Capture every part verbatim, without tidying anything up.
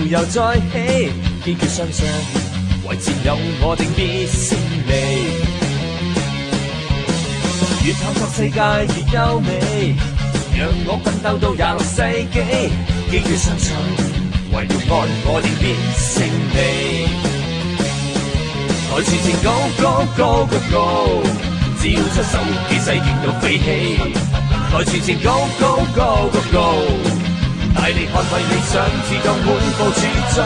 又再起，堅決相信，為戰友我定必勝利。越探索世界越優美，讓我奮鬥到廿六世紀，堅決相信，為了愛我定必勝利。台前前高高高高高，只要出手，氣勢勁到飛起。台前前高高高高高，大力捍衛理想，自夠滿部署準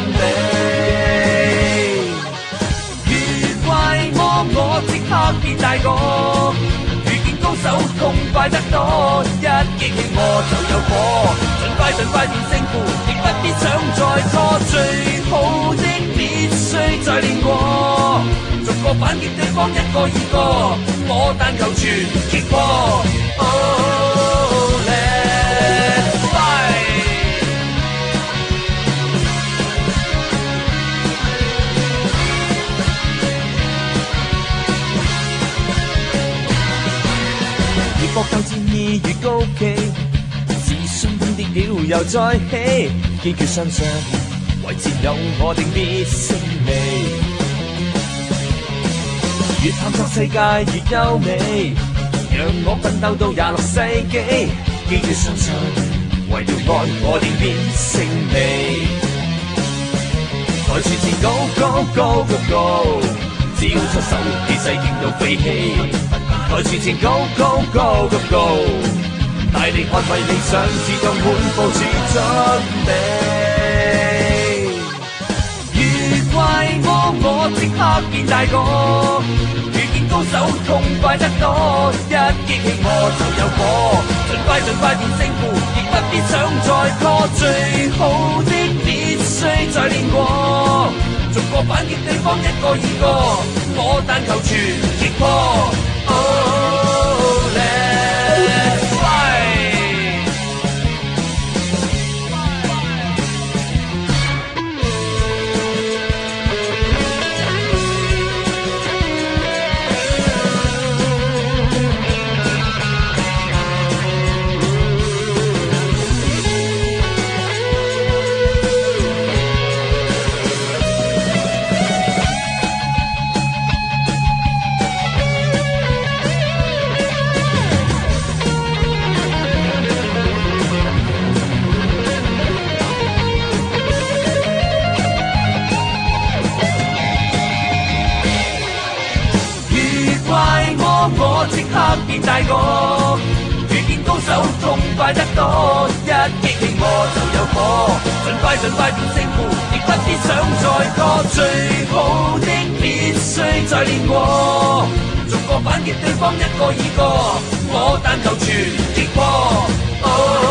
備。遇怪魔我即刻變大個，遇見高手痛快得多，一激起我就有火，盡快盡快變勝負，亦不必想再拖，最好的必須再練過，逐個反擊對方一個二個，我但求全擊破。Oh, let's fight！ 越搏鬥戰意越高企，自信跌了又再起，堅決相信，為戰友我定必勝利。越探索世界越優美，讓我奮鬥到廿六世紀，堅決相信，為了愛我定必勝利。台前前高高高高高，只要出手，氣勢勁到飛起。台前前高高高高高，大力捍衛理想，自夠滿部署準備。遇怪魔我即刻變大個，高手痛快得多，一激起我就有火，盡快盡快變勝負，亦不必想再拖，最好的必須再練過，逐個反擊對方一個二個，我但求全擊破。Oh, let's fight！ 我即刻變大個，遇見高手痛快得多，一激起我就有火，盡快盡快變勝負，亦不必想再拖，最好的必須再練過，逐個反擊對方一個二個，我但求全擊破。Oh